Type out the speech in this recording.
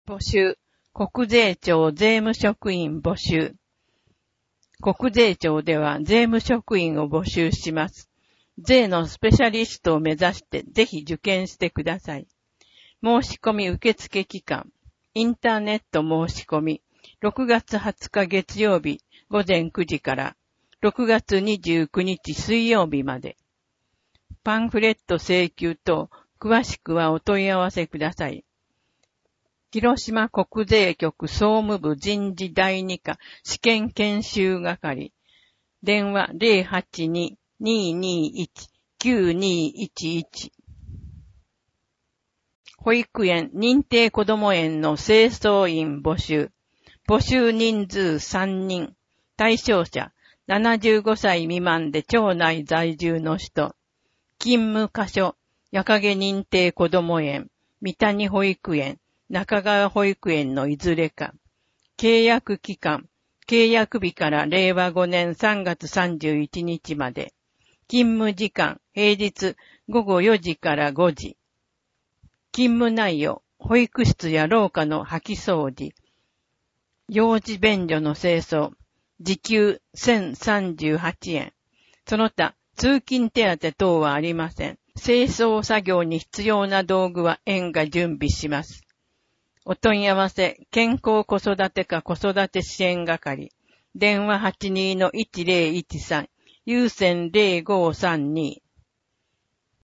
募集。国税庁税務職員募集。国税庁では税務職員を募集します。税のスペシャリストを目指してぜひ受験してください。申し込み受付期間。インターネット申し込み。6月20日月曜日午前9時から6月29日水曜日まで。パンフレット請求等、詳しくはお問い合わせください。広島国税局総務部人事第2課試験研修係。電話 082-221-9211。保育園認定こども園の清掃員募集。募集人数3人。対象者75歳未満で町内在住の人。勤務箇所、矢影認定こども園、三谷保育園、中川保育園のいずれか。契約期間、契約日から令和5年3月31日まで。勤務時間、平日午後4時から5時。勤務内容、保育室や廊下の掃き掃除。幼児便所の清掃。時給1038円。その他、通勤手当等はありません。清掃作業に必要な道具は園が準備します。お問い合わせ、健康子育て課子育て支援係。電話 82-1013、有線0532。